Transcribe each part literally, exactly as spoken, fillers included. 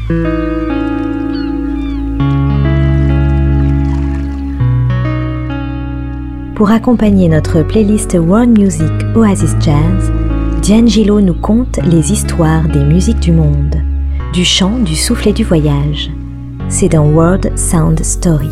Pour accompagner notre playlist World Music Oasis Jazz, D'Angelo nous conte les histoires des musiques du monde, du chant, du souffle et du voyage. C'est dans World Sound Story.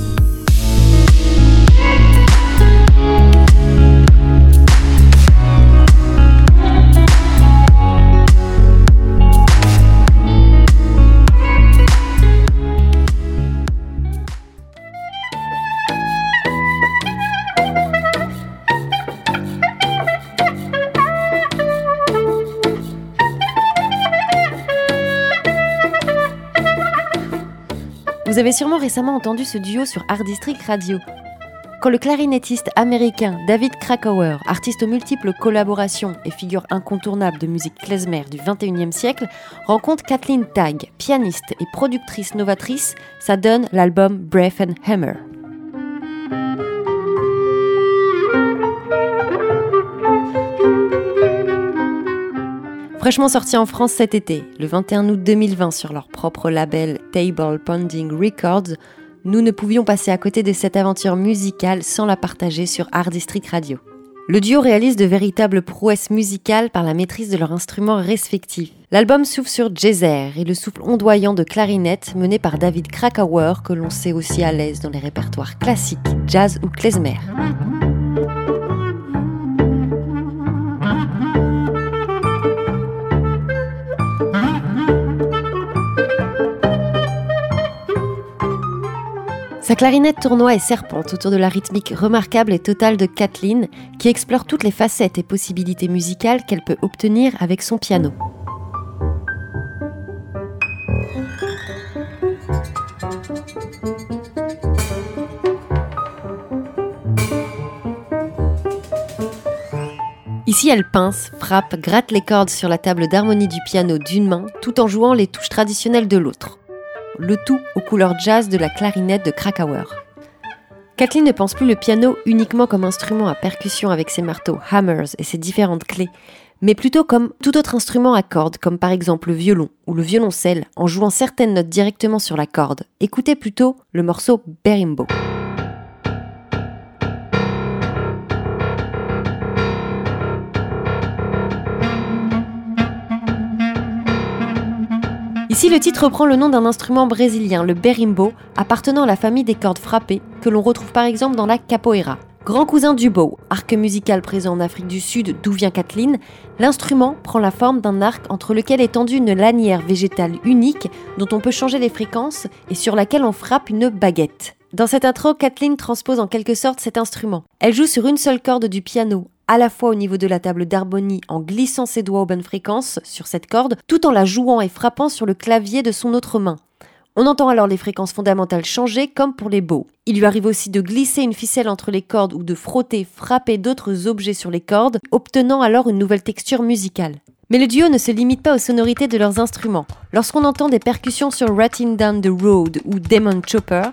Vous avez sûrement récemment entendu ce duo sur Art District Radio. Quand le clarinettiste américain David Krakauer, artiste aux multiples collaborations et figure incontournable de musique klezmer du vingt et unième siècle, rencontre Kathleen Tagg, pianiste et productrice novatrice, ça donne l'album Breath and Hammer. Fraîchement sorti en France cet été, le vingt et un août deux mille vingt sur leur propre label Table Pounding Records, nous ne pouvions passer à côté de cette aventure musicale sans la partager sur Art District Radio. Le duo réalise de véritables prouesses musicales par la maîtrise de leurs instruments respectifs. L'album s'ouvre sur Jazzer et le souffle ondoyant de clarinette mené par David Krakauer que l'on sait aussi à l'aise dans les répertoires classiques, jazz ou klezmer. Sa clarinette tournoie et serpente autour de la rythmique remarquable et totale de Kathleen, qui explore toutes les facettes et possibilités musicales qu'elle peut obtenir avec son piano. Ici, elle pince, frappe, gratte les cordes sur la table d'harmonie du piano d'une main, tout en jouant les touches traditionnelles de l'autre. Le tout aux couleurs jazz de la clarinette de Krakauer. Kathleen ne pense plus le piano uniquement comme instrument à percussion avec ses marteaux hammers et ses différentes clés, mais plutôt comme tout autre instrument à cordes, comme par exemple le violon ou le violoncelle, en jouant certaines notes directement sur la corde. Écoutez plutôt le morceau Berimbau. Ici, le titre reprend le nom d'un instrument brésilien, le berimbau, appartenant à la famille des cordes frappées, que l'on retrouve par exemple dans la capoeira. Grand cousin du bow, arc musical présent en Afrique du Sud d'où vient Kathleen, l'instrument prend la forme d'un arc entre lequel est tendue une lanière végétale unique dont on peut changer les fréquences et sur laquelle on frappe une baguette. Dans cette intro, Kathleen transpose en quelque sorte cet instrument. Elle joue sur une seule corde du piano, à la fois au niveau de la table d'harmonie en glissant ses doigts aux bonnes fréquences sur cette corde, tout en la jouant et frappant sur le clavier de son autre main. On entend alors les fréquences fondamentales changer comme pour les bows. Il lui arrive aussi de glisser une ficelle entre les cordes ou de frotter, frapper d'autres objets sur les cordes, obtenant alors une nouvelle texture musicale. Mais le duo ne se limite pas aux sonorités de leurs instruments. Lorsqu'on entend des percussions sur Rattin' Down the Road ou Demon Chopper,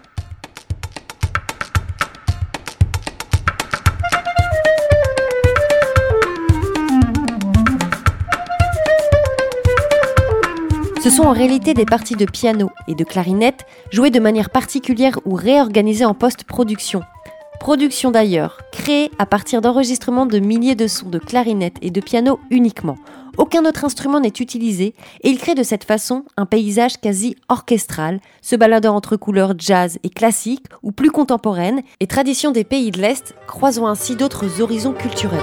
ce sont en réalité des parties de piano et de clarinette jouées de manière particulière ou réorganisées en post-production. Production d'ailleurs, créée à partir d'enregistrements de milliers de sons de clarinette et de piano uniquement. Aucun autre instrument n'est utilisé et il crée de cette façon un paysage quasi orchestral, se baladant entre couleurs jazz et classiques ou plus contemporaines et traditions des pays de l'Est, croisant ainsi d'autres horizons culturels.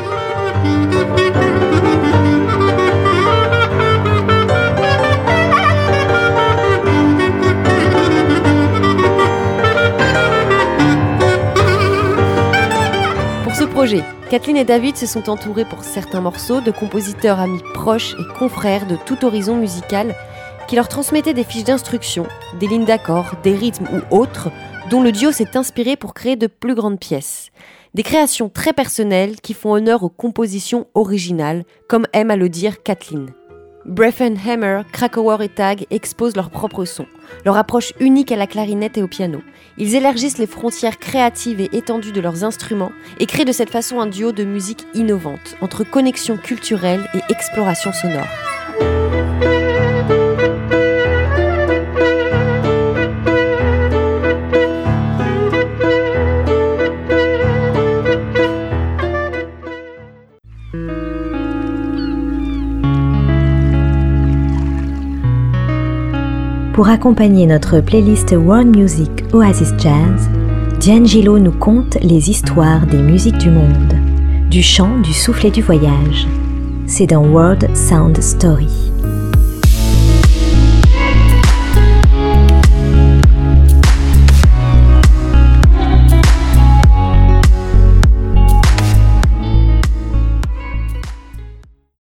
Projet. Kathleen et David se sont entourés pour certains morceaux de compositeurs amis proches et confrères de tout horizon musical qui leur transmettaient des fiches d'instruction, des lignes d'accords, des rythmes ou autres dont le duo s'est inspiré pour créer de plus grandes pièces. Des créations très personnelles qui font honneur aux compositions originales, comme aime à le dire Kathleen. Breath and Hammer, Krakauer et Tagg exposent leur propre son, leur approche unique à la clarinette et au piano. Ils élargissent les frontières créatives et étendues de leurs instruments et créent de cette façon un duo de musique innovante, entre connexion culturelle et exploration sonore. Pour accompagner notre playlist World Music Oasis Jazz, Diane Gillot nous conte les histoires des musiques du monde, du chant, du souffle et du voyage. C'est dans World Sound Story.